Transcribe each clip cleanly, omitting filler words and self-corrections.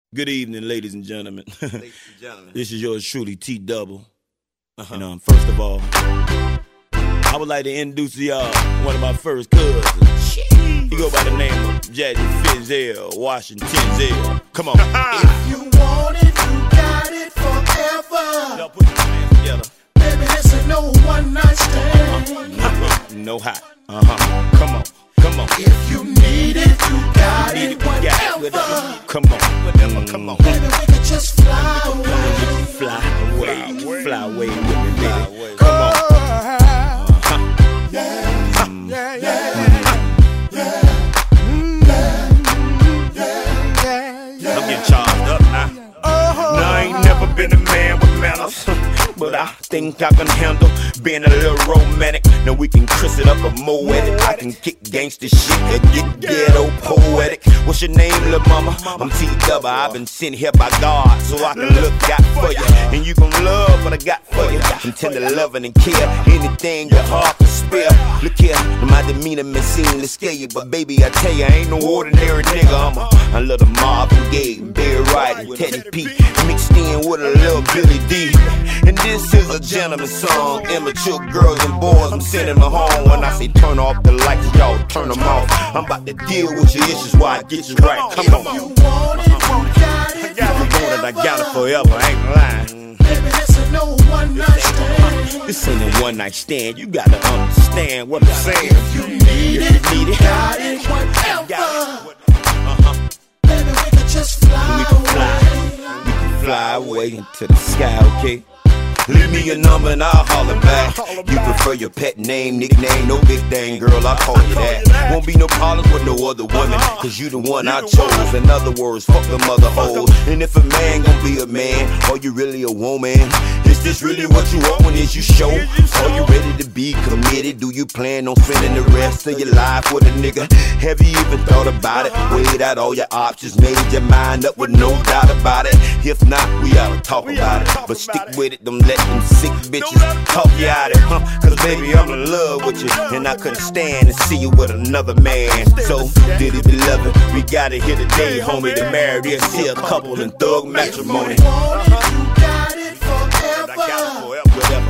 Good evening, ladies and gentlemen. Ladies and gentlemen. This is yours truly, T Double. And first of all, I would like to introduce to y'all one of my first cousins. He go by the name of Jazzy Fizzell, Washington Zell. Come on. If you want it, you got it forever. Y'all put your hands together. Baby, this ain't no one night stand. No hot. Come on. Come on. If you need it, you got it whatever. Come on. Whatever. Come on. Baby, we can just fly away. Fly away. Fly away with me, baby. Come on. I'm getting charged up now. Now, I ain't never been a man with manners, but I think I can handle being a little romantic. Now we can kiss it up a moetic. I can kick gangsta shit and get ghetto poetic. What's your name, lil' mama? I'm T-Double. I've been sent here by God so I can look out for you, and you gon' love what I got for you. Intend to love and care anything your heart can spare. Look here, my demeanor may seem to scare you, but baby, I tell you, I ain't no ordinary nigga. I love the Marvin Gaye, Barry White, and Teddy P, mixed in with a little Billy D. And this is a gentleman song. Immature girls and boys, I'm sending them home. When I say turn off the lights, y'all turn them off. I'm about to deal with your issues while I get you right. Come on. If you want it, you got it forever. I got it forever, I ain't lying. Baby, this ain't no one night stand. This ain't a one night stand. You gotta understand what I'm saying. If you need it, you got it whatever. Baby, we can just fly away. Fly away into the sky, okay? Leave me your number and I'll holler back. You prefer your pet name, nickname, no big thing, girl, I'll call you that. Won't be no problems with no other woman, cause you the one I chose. In other words, fuck the mother hoes. And if a man gon' be a man, are you really a woman? Is this really what you want when is you show? Are you ready to be committed? Do you plan on spending the rest of your life with a nigga? Have you even thought about it? Weighed out all your options, made your mind up with no doubt about it. If not, we ought to talk about it. But stick with it, don't let them sick bitches talk you out of it, cause baby, I'm in love with you, and I couldn't stand to see you with another man. So, did it beloved, we got it here today, homie, to marry this here couple in thug matrimony. If you want it, you got it forever.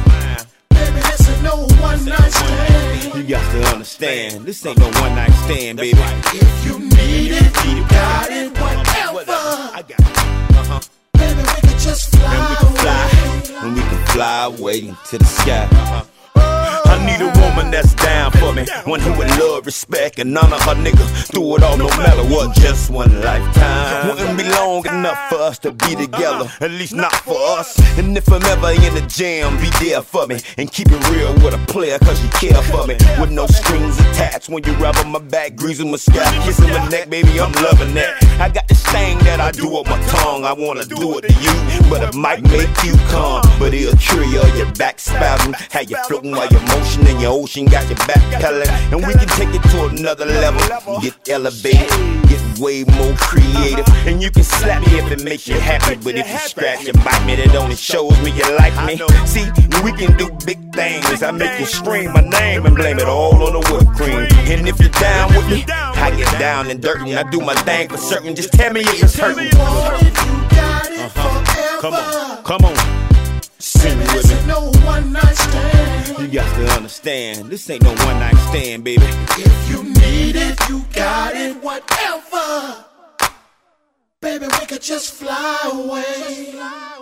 Baby, this ain't no one night stand. You got to understand, this ain't no one night stand, baby. If you need it, you got it whatever. I got it. Baby, we can just fly away. And we can fly away into the sky. I need a woman that's down for me, one who would love, respect, and honor her nigga through it all, no matter what. Just one lifetime wouldn't be long enough for us to be together, at least not for us. And if I'm ever in the jam, be there for me and keep it real with a player, cause you care for me. With no strings attached, when you rub on my back, greasing my scalp, kissing my neck, baby, I'm loving that. I got this thing that I do with my tongue, I wanna do it to you, but it might make you come. But it'll cure you of your back spasm, how you floating while your motion in your ocean got your back pellet. And we can take it to another level, get elevated, get way more creative. And you can slap me if it makes you happy, but if you scratch and bite me, that only shows me you like me. See, we can do big things. I make you scream my name and blame it all on the whipped cream. And if you're down with me, I get down and dirty, and I do my thing for certain. Just tell me if it's hurting. If you want it, you got it forever. Come on. Sing Baby, with this me. ain't no one night stand. You got to understand, this ain't no one night stand, baby. If you need it, you got it whatever. Baby, we could just fly away.